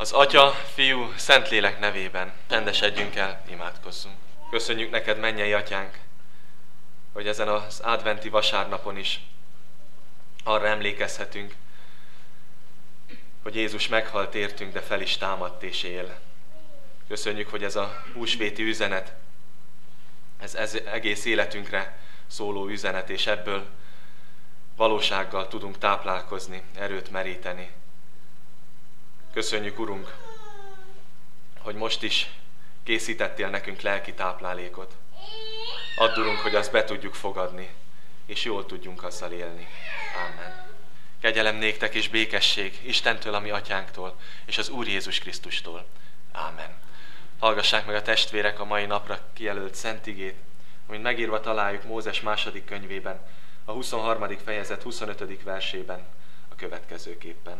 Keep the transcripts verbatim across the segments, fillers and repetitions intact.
Az Atya, Fiú, Szentlélek nevében rendesedjünk el, imádkozzunk. Köszönjük neked, mennyei Atyánk, hogy ezen az adventi vasárnapon is arra emlékezhetünk, hogy Jézus meghalt értünk, de fel is támadt és él. Köszönjük, hogy ez a húsvéti üzenet, ez, ez egész életünkre szóló üzenet, és ebből valósággal tudunk táplálkozni, erőt meríteni. Köszönjük, Urunk, hogy most is készítettél nekünk lelki táplálékot. Add, Urunk, hogy azt be tudjuk fogadni, és jól tudjunk azzal élni. Ámen. Kegyelem néktek és békesség Istentől, a mi Atyánktól, és az Úr Jézus Krisztustól. Ámen. Hallgassák meg a testvérek a mai napra kijelölt szent igét, amit megírva találjuk Mózes második könyvében, a huszonharmadik fejezet huszonötödik versében a következőképpen.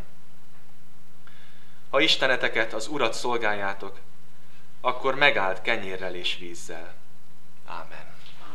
Ha isteneteket, az Urat szolgáljátok, akkor megáld kenyérrel és vízzel. Ámen.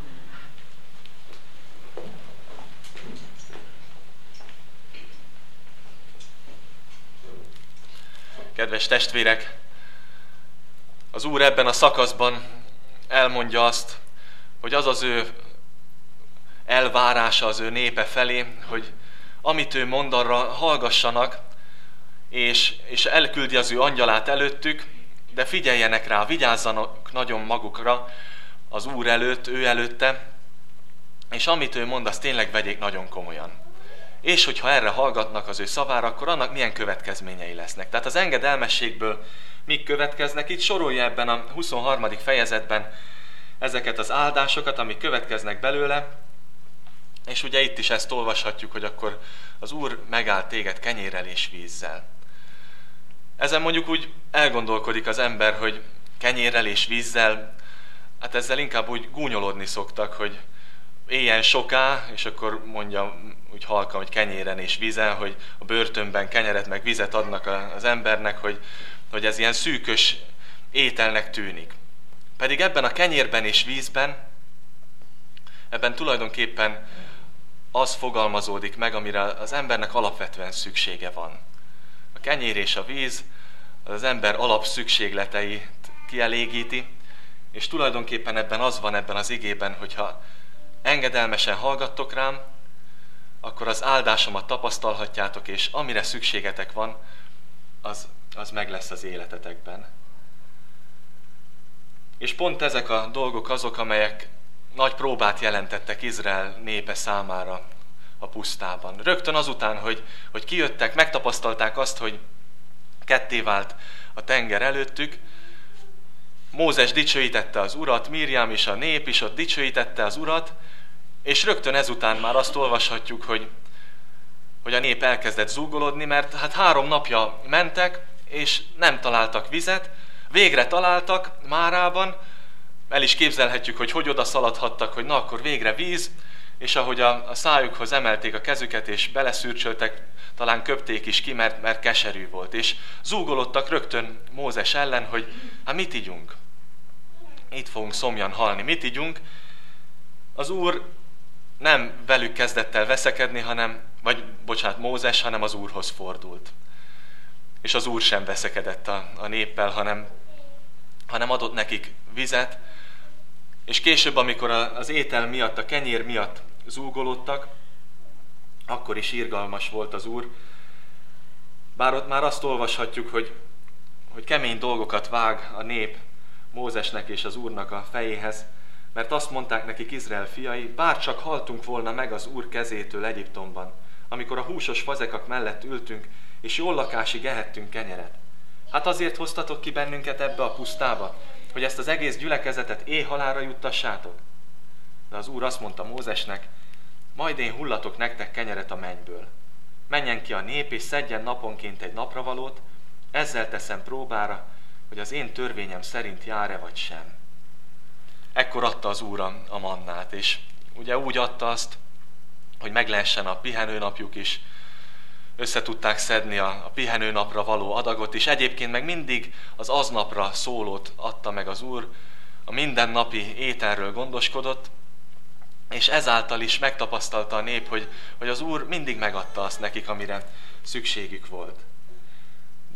Kedves testvérek, az Úr ebben a szakaszban elmondja azt, hogy az az ő elvárása az ő népe felé, hogy amit ő mond, arra hallgassanak, és, és elküldi az ő angyalát előttük, de figyeljenek rá, vigyázzanak nagyon magukra az Úr előtt, ő előtte, és amit ő mond, azt tényleg vegyék nagyon komolyan. És hogyha erre hallgatnak az ő szavára, akkor annak milyen következményei lesznek. Tehát az engedelmességből mik következnek? Itt sorolja ebben a huszonharmadik fejezetben ezeket az áldásokat, amik következnek belőle, és ugye itt is ezt olvashatjuk, hogy akkor az Úr megáld téged kenyérrel és vízzel. Ezen mondjuk úgy elgondolkodik az ember, hogy kenyérrel és vízzel, hát ezzel inkább úgy gúnyolódni szoktak, hogy éljen soká, és akkor mondja úgy halkan, hogy kenyéren és vízen, hogy a börtönben kenyeret meg vizet adnak az embernek, hogy, hogy ez ilyen szűkös ételnek tűnik. Pedig ebben a kenyérben és vízben, ebben tulajdonképpen az fogalmazódik meg, amire az embernek alapvetően szüksége van. A kenyér és a víz az ember alapszükségleteit kielégíti, és tulajdonképpen ebben az van ebben az igében, hogyha engedelmesen hallgattok rám, akkor az áldásomat tapasztalhatjátok, és amire szükségetek van, az, az meg lesz az életetekben. És pont ezek a dolgok azok, amelyek nagy próbát jelentettek Izrael népe számára a pusztában. Rögtön azután, hogy, hogy kijöttek, megtapasztalták azt, hogy ketté vált a tenger előttük, Mózes dicsőítette az Urat, Mirjám és a nép is ott dicsőítette az Urat, és rögtön ezután már azt olvashatjuk, hogy, hogy a nép elkezdett zúgolódni, mert hát három napja mentek, és nem találtak vizet, végre találtak Márában, el is képzelhetjük, hogy hogy oda szaladhattak, hogy na akkor végre víz, és ahogy a, a szájukhoz emelték a kezüket, és beleszürcsöltek, talán köpték is ki, mert, mert keserű volt. És zúgolódtak rögtön Mózes ellen, hogy hát mit igyunk? Itt fogunk szomjan halni. Mit igyunk? Az Úr nem velük kezdett el veszekedni, hanem, vagy bocsánat, Mózes, hanem az Úrhoz fordult. És az Úr sem veszekedett a, a néppel, hanem, hanem adott nekik vizet, és később, amikor az étel miatt, a kenyér miatt zúgolódtak, akkor is irgalmas volt az Úr. Bár ott már azt olvashatjuk, hogy, hogy kemény dolgokat vág a nép Mózesnek és az Úrnak a fejéhez, mert azt mondták nekik Izrael fiai, bár csak haltunk volna meg az Úr kezétől Egyiptomban, amikor a húsos fazekak mellett ültünk, és jól lakásig ehettünk kenyeret. Hát azért hoztatok ki bennünket ebbe a pusztába, hogy ezt az egész gyülekezetet éhhalálra juttassátok? De az Úr azt mondta Mózesnek, majd én hullatok nektek kenyeret a mennyből. Menjen ki a nép, és szedjen naponként egy napravalót, ezzel teszem próbára, hogy az én törvényem szerint jár-e vagy sem. Ekkor adta az Úr a mannát, és ugye úgy adta azt, hogy meg lehessen a pihenőnapjuk is, össze tudták szedni a, a pihenőnapra való adagot is. Egyébként meg mindig az aznapra szólót adta meg az Úr, a mindennapi ételről gondoskodott, és ezáltal is megtapasztalta a nép, hogy, hogy az Úr mindig megadta azt nekik, amire szükségük volt.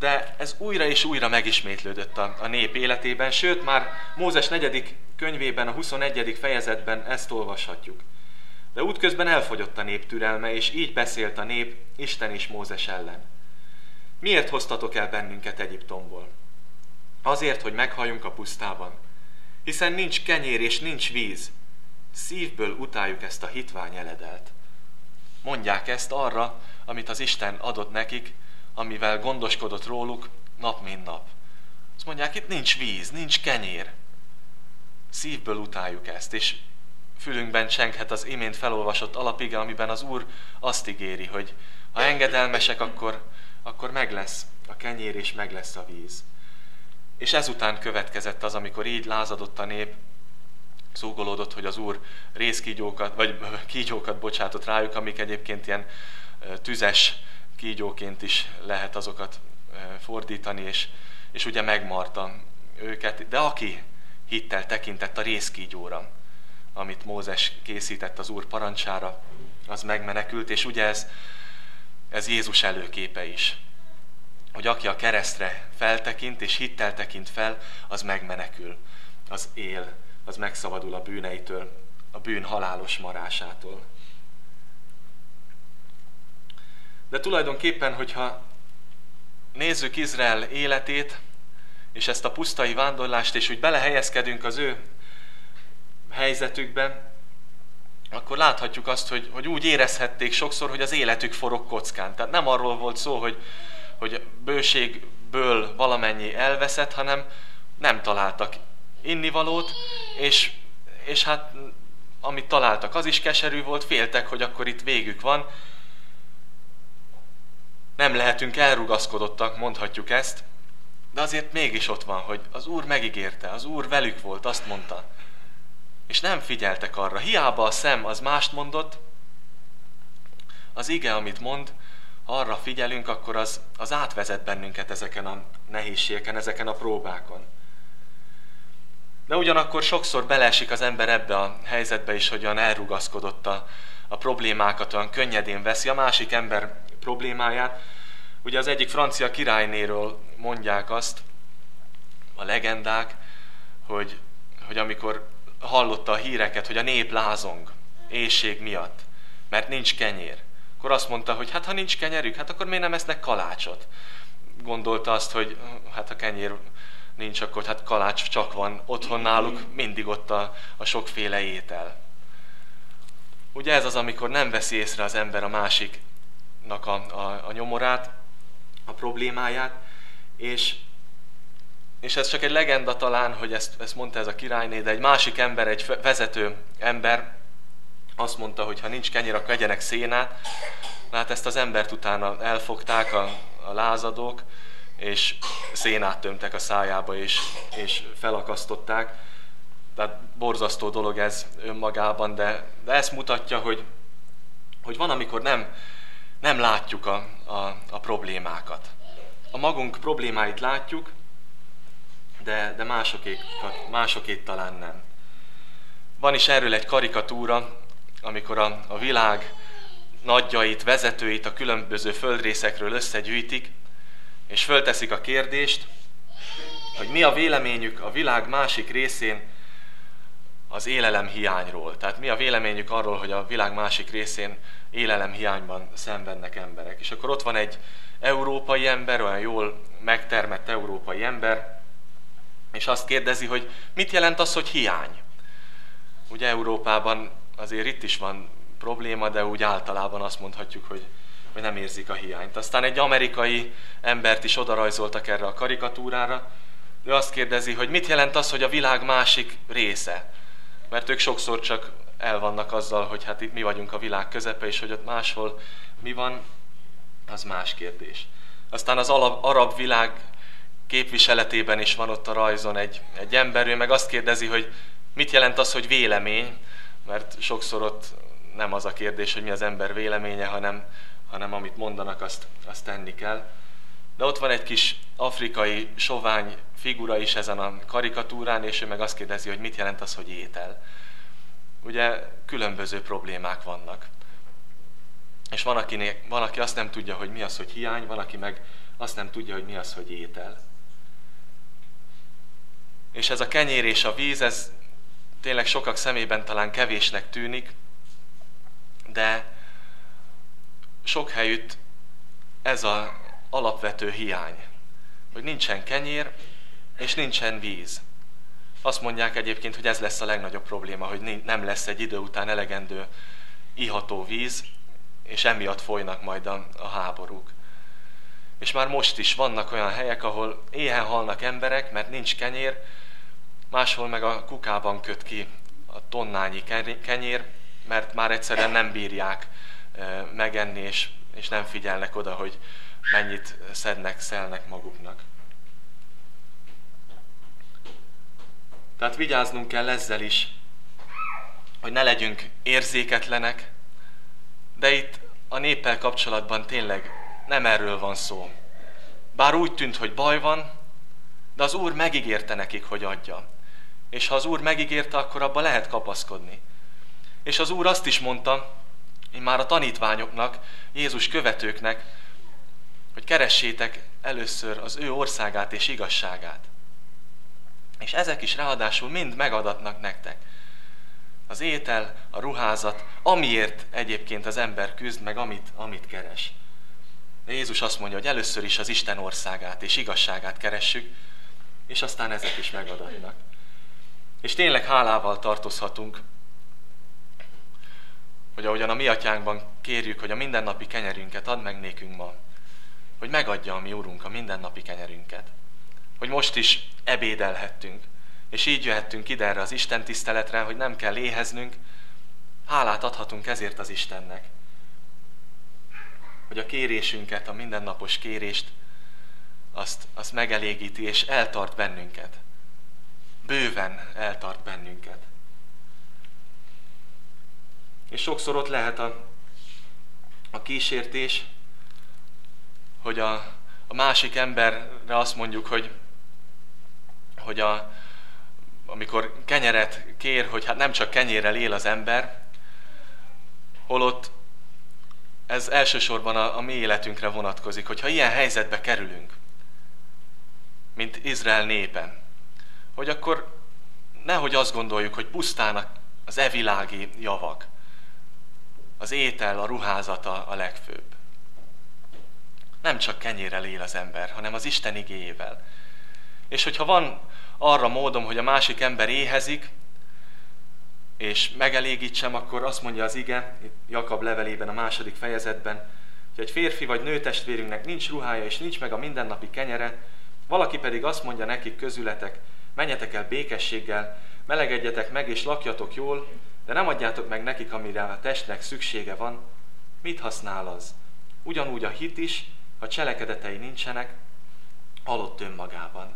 De ez újra és újra megismétlődött a, a nép életében, sőt már Mózes negyedik könyvében, a huszonegyedik fejezetben ezt olvashatjuk. De útközben elfogyott a nép türelme, és így beszélt a nép Isten és Mózes ellen. Miért hoztatok el bennünket Egyiptomból? Azért, hogy meghalljunk a pusztában. Hiszen nincs kenyér és nincs víz. Szívből utáljuk ezt a hitvány eledelt. Mondják ezt arra, amit az Isten adott nekik, amivel gondoskodott róluk nap mint nap. Azt mondják, itt nincs víz, nincs kenyér. Szívből utáljuk ezt, és fülünkben csenghet az imént felolvasott alapige, amiben az Úr azt ígéri, hogy ha engedelmesek, akkor, akkor meg lesz a kenyér és meg lesz a víz. És ezután következett az, amikor így lázadott a nép, szógolódott, hogy az Úr rézkígyókat, vagy kígyókat bocsátott rájuk, amik egyébként ilyen tüzes kígyóként is lehet azokat fordítani, és, és ugye megmarta őket. De aki hittel tekintett a rézkígyóra, amit Mózes készített az Úr parancsára, az megmenekült, és ugye ez, ez Jézus előképe is. Hogy aki a keresztre feltekint, és hittel tekint fel, az megmenekül, az él, az megszabadul a bűneitől, a bűn halálos marásától. De tulajdonképpen, hogyha nézzük Izrael életét, és ezt a pusztai vándorlást, és úgy belehelyezkedünk az ő helyzetükbe, akkor láthatjuk azt, hogy, hogy úgy érezhették sokszor, hogy az életük forog kockán. Tehát nem arról volt szó, hogy, hogy bőségből valamennyi elveszett, hanem nem találtak innivalót, és, és hát amit találtak, az is keserű volt, féltek, hogy akkor itt végük van. Nem lehetünk elrugaszkodottak, mondhatjuk ezt, de azért mégis ott van, hogy az Úr megígérte, az Úr velük volt, azt mondta. És nem figyeltek arra. Hiába a szem az mást mondott, az ige, amit mond, ha arra figyelünk, akkor az, az átvezet bennünket ezeken a nehézségeken, ezeken a próbákon. De ugyanakkor sokszor beleesik az ember ebbe a helyzetbe is, hogy olyan elrugaszkodott a, a problémákat, olyan könnyedén veszi a másik ember problémáját. Ugye az egyik francia királynéről mondják azt, a legendák, hogy, hogy amikor hallotta a híreket, hogy a nép lázong éhség miatt, mert nincs kenyér, akkor azt mondta, hogy hát ha nincs kenyerük, hát akkor miért nem esznek kalácsot? Gondolta azt, hogy hát ha kenyér nincs, akkor hát kalács csak van otthon náluk, mindig ott a, a sokféle étel. Ugye ez az, amikor nem veszi észre az ember a másiknak a, a, a nyomorát, a problémáját, és, és ez csak egy legenda talán, hogy ezt, ezt mondta ez a királyné, de egy másik ember, egy vezető ember azt mondta, hogy ha nincs kenyér, akkor egyenek szénát. Hát ezt az embert utána elfogták a, a lázadók, és szénát tömtek a szájába, és, és felakasztották. Tehát borzasztó dolog ez önmagában, de, de ezt mutatja, hogy, hogy van, amikor nem, nem látjuk a, a, a problémákat. A magunk problémáit látjuk, de, de másokét, másokét talán nem. Van is erről egy karikatúra, amikor a, a világ nagyjait, vezetőit a különböző földrészekről összegyűjtik, és fölteszik a kérdést, hogy mi a véleményük a világ másik részén az élelemhiányról. Tehát mi a véleményük arról, hogy a világ másik részén élelemhiányban szenvednek emberek. És akkor ott van egy európai ember, olyan jól megtermett európai ember, és azt kérdezi, hogy mit jelent az, hogy hiány? Ugye Európában azért itt is van probléma, de úgy általában azt mondhatjuk, hogy, hogy nem érzik a hiányt. Aztán egy amerikai embert is odarajzoltak erre a karikatúrára, ő azt kérdezi, hogy mit jelent az, hogy a világ másik része? Mert ők sokszor csak el vannak azzal, hogy hát itt mi vagyunk a világ közepe, és hogy ott máshol mi van, az más kérdés. Aztán az arab világ képviseletében is van ott a rajzon egy, egy ember, ő meg azt kérdezi, hogy mit jelent az, hogy vélemény, mert sokszor ott nem az a kérdés, hogy mi az ember véleménye, hanem, hanem amit mondanak, azt, azt tenni kell. De ott van egy kis afrikai sovány figura is ezen a karikatúrán, és ő meg azt kérdezi, hogy mit jelent az, hogy étel. Ugye különböző problémák vannak. És van, akinek, van, aki azt nem tudja, hogy mi az, hogy hiány, van, aki meg azt nem tudja, hogy mi az, hogy étel. És ez a kenyér és a víz, ez tényleg sokak szemében talán kevésnek tűnik, de sok helyütt ez az alapvető hiány, hogy nincsen kenyér és nincsen víz. Azt mondják egyébként, hogy ez lesz a legnagyobb probléma, hogy nem lesz egy idő után elegendő iható víz, és emiatt folynak majd a, a háborúk. És már most is vannak olyan helyek, ahol éhen halnak emberek, mert nincs kenyér, máshol meg a kukában köt ki a tonnányi kenyér, mert már egyszerűen nem bírják megenni, és, és nem figyelnek oda, hogy mennyit szednek, szelnek maguknak. Tehát vigyáznunk kell ezzel is, hogy ne legyünk érzéketlenek, de itt a néppel kapcsolatban tényleg nem erről van szó. Bár úgy tűnt, hogy baj van, de az Úr megígérte nekik, hogy adja. És ha az Úr megígérte, akkor abba lehet kapaszkodni. És az Úr azt is mondta, én már a tanítványoknak, Jézus követőknek, hogy keressétek először az ő országát és igazságát. És ezek is ráadásul mind megadatnak nektek. Az étel, a ruházat, amiért egyébként az ember küzd, meg amit, amit keres. De Jézus azt mondja, hogy először is az Isten országát és igazságát keressük, és aztán ezek is megadatnak. És tényleg hálával tartozhatunk, hogy ahogyan a mi atyánkban kérjük, hogy a mindennapi kenyerünket add meg nékünk ma, hogy megadja a mi Úrunk a mindennapi kenyerünket. Hogy most is ebédelhettünk, és így jöhettünk ide erre az Isten tiszteletre, hogy nem kell éheznünk, hálát adhatunk ezért az Istennek. Hogy a kérésünket, a mindennapos kérést, azt, azt megelégíti és eltart bennünket. Bőven eltart bennünket. És sokszor ott lehet a, a kísértés, hogy a, a másik emberre azt mondjuk, hogy, hogy a, amikor kenyeret kér, hogy hát nem csak kenyérrel él az ember, holott ez elsősorban a, a mi életünkre vonatkozik, hogyha ilyen helyzetbe kerülünk, mint Izrael népe, hogy akkor nehogy azt gondoljuk, hogy pusztán az evilági javak, az étel, a ruházata a legfőbb. Nem csak kenyérrel él az ember, hanem az Isten igéjével. És hogyha van arra módom, hogy a másik ember éhezik, és megelégítsem, akkor azt mondja az ige, Jakab levelében a második fejezetben, hogy egy férfi vagy nőtestvérünknek nincs ruhája, és nincs meg a mindennapi kenyere, valaki pedig azt mondja nekik közületek, menjetek el békességgel, melegedjetek meg, és lakjatok jól, de nem adjátok meg nekik, amire a testnek szüksége van, mit használ az? Ugyanúgy a hit is, ha cselekedetei nincsenek, halott önmagában.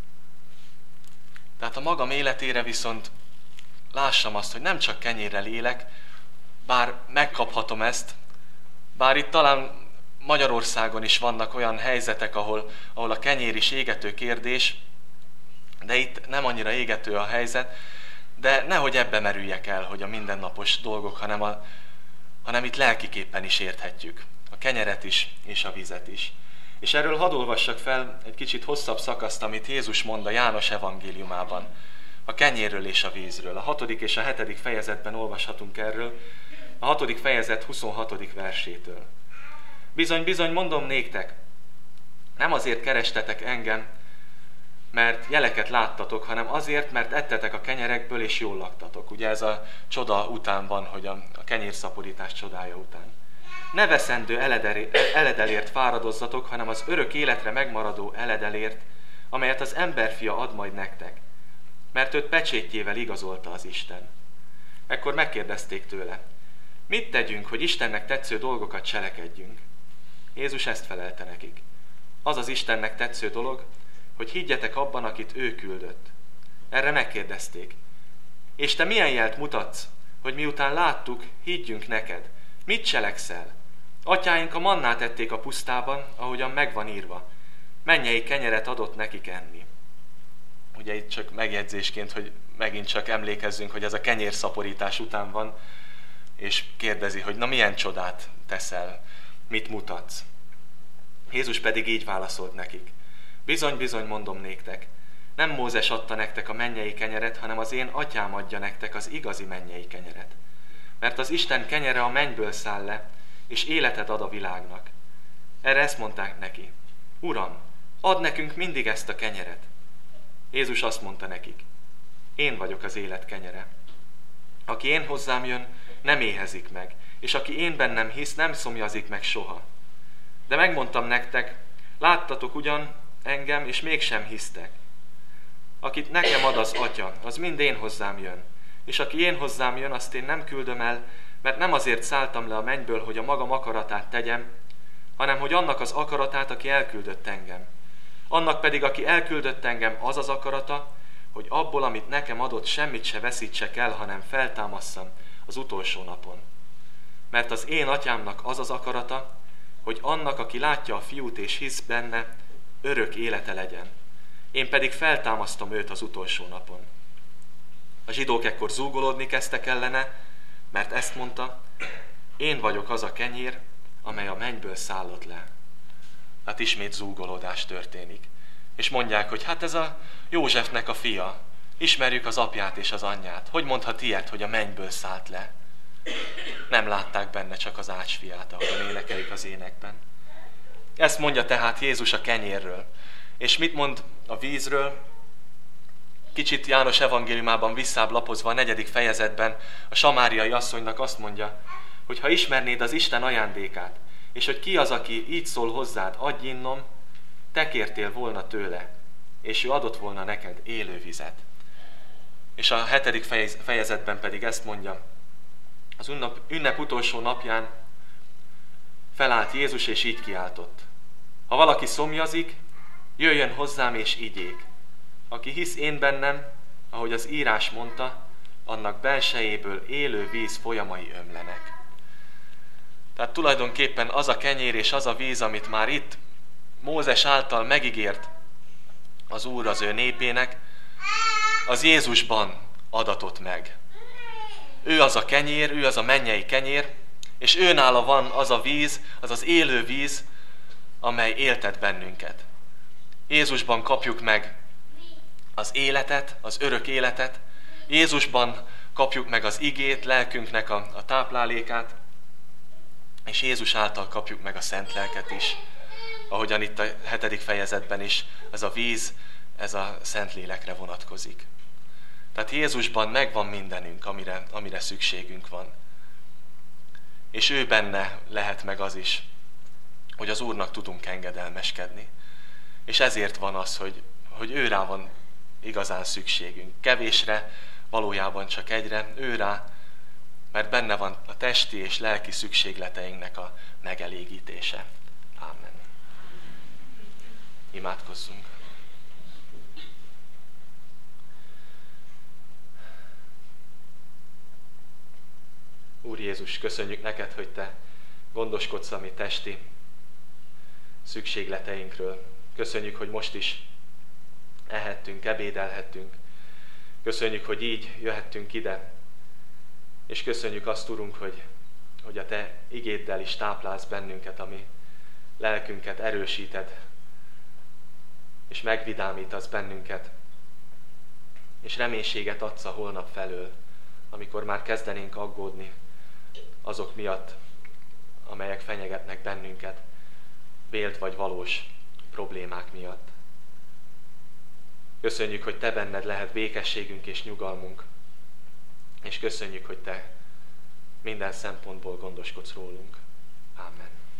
Tehát a magam életére viszont lássam azt, hogy nem csak kenyérrel élek, bár megkaphatom ezt, bár itt talán Magyarországon is vannak olyan helyzetek, ahol, ahol a kenyér is égető kérdés, de itt nem annyira égető a helyzet, de nehogy ebbe merüljek el, hogy a mindennapos dolgok, hanem, a, hanem itt lelkiképpen is érthetjük. A kenyeret is, és a vizet is. És erről hadd olvassak fel egy kicsit hosszabb szakaszt, amit Jézus mond a János evangéliumában. A kenyérről és a vízről. A hatodik és a hetedik fejezetben olvashatunk erről. A hatodik fejezet huszonhatodik versétől. Bizony, bizony, mondom néktek, nem azért kerestetek engem, mert jeleket láttatok, hanem azért, mert ettetek a kenyerekből, és jól laktatok. Ugye ez a csoda után van, hogy a, a kenyérszaporítás csodája után. Ne veszendő eledelért fáradozzatok, hanem az örök életre megmaradó eledelért, amelyet az emberfia ad majd nektek, mert őt pecsétjével igazolta az Isten. Ekkor megkérdezték tőle, mit tegyünk, hogy Istennek tetsző dolgokat cselekedjünk? Jézus ezt felelte nekik. Az az Istennek tetsző dolog, hogy higgyetek abban, akit ő küldött. Erre megkérdezték. És te milyen jelt mutatsz, hogy miután láttuk, higgyünk neked? Mit cselekszel? Atyáink a mannát ették a pusztában, ahogyan megvan írva. Mennyei kenyeret adott nekik enni. Ugye itt csak megjegyzésként, hogy megint csak emlékezzünk, hogy ez a kenyérszaporítás után van, és kérdezi, hogy na milyen csodát teszel, mit mutatsz. Jézus pedig így válaszolt nekik. Bizony, bizony mondom néktek, nem Mózes adta nektek a mennyei kenyeret, hanem az én atyám adja nektek az igazi mennyei kenyeret. Mert az Isten kenyere a mennyből száll le, és életet ad a világnak. Erre ezt mondták neki. Uram, add nekünk mindig ezt a kenyeret. Jézus azt mondta nekik. Én vagyok az élet kenyere. Aki én hozzám jön, nem éhezik meg, és aki én bennem hisz, nem szomjazik meg soha. De megmondtam nektek, láttatok ugyan engem, és mégsem hisztek. Akit nekem ad az Atya, az mind én hozzám jön. És aki én hozzám jön, azt én nem küldöm el, mert nem azért szálltam le a mennyből, hogy a magam akaratát tegyem, hanem hogy annak az akaratát, aki elküldött engem. Annak pedig, aki elküldött engem, az az akarata, hogy abból, amit nekem adott, semmit se veszítsek el, hanem feltámasszam az utolsó napon. Mert az én atyámnak az az akarata, hogy annak, aki látja a fiút és hisz benne, örök élete legyen. Én pedig feltámasztom őt az utolsó napon. A zsidók ekkor zúgolódni kezdtek ellene, mert ezt mondta, én vagyok az a kenyér, amely a mennyből szállott le. Hát ismét zúgolódás történik. És mondják, hogy hát ez a Józsefnek a fia. Ismerjük az apját és az anyját. Hogy mondhat ilyet, hogy a mennyből szállt le? Nem látták benne csak az ácsfiát, ahogyan énekelik az énekben. Ezt mondja tehát Jézus a kenyérről. És mit mond a vízről? Kicsit János evangéliumában visszább lapozva a negyedik fejezetben a samáriai asszonynak azt mondja, hogy ha ismernéd az Isten ajándékát, és hogy ki az, aki így szól hozzád, adj innom, te kértél volna tőle, és ő adott volna neked élő vizet. És a hetedik fejezetben pedig ezt mondja, az ünnep, ünnep utolsó napján felállt Jézus, és így kiáltott. Ha valaki szomjazik, jöjjön hozzám és igyék. Aki hisz én bennem, ahogy az írás mondta, annak belsejéből élő víz folyamai ömlenek. Tehát tulajdonképpen az a kenyér és az a víz, amit már itt Mózes által megígért az Úr az ő népének, az Jézusban adatott meg. Ő az a kenyér, ő az a mennyei kenyér, és őnála van az a víz, az az élő víz, amely éltet bennünket. Jézusban kapjuk meg az életet, az örök életet, Jézusban kapjuk meg az igét, lelkünknek a, a táplálékát, és Jézus által kapjuk meg a szent lelket is, ahogyan itt a hetedik fejezetben is ez a víz, ez a szent lélekre vonatkozik. Tehát Jézusban megvan mindenünk, amire, amire szükségünk van. És ő benne lehet meg az is, hogy az Úrnak tudunk engedelmeskedni. És ezért van az, hogy, hogy ő rá van igazán szükségünk. Kevésre, valójában csak egyre, ő rá, mert benne van a testi és lelki szükségleteinknek a megelégítése. Ámen. Imádkozzunk. Úr Jézus, köszönjük neked, hogy te gondoskodsz a mi testi szükségleteinkről. Köszönjük, hogy most is ehettünk, ebédelhettünk. Köszönjük, hogy így jöhettünk ide. És köszönjük azt, Urunk, hogy, hogy a te igéddel is táplálsz bennünket, ami lelkünket erősíted, és megvidámítasz bennünket, és reménységet adsz a holnap felől, amikor már kezdenénk aggódni azok miatt, amelyek fenyegetnek bennünket, vélt vagy valós problémák miatt. Köszönjük, hogy te benned lehet békességünk és nyugalmunk, és köszönjük, hogy te minden szempontból gondoskodsz rólunk. Ámen.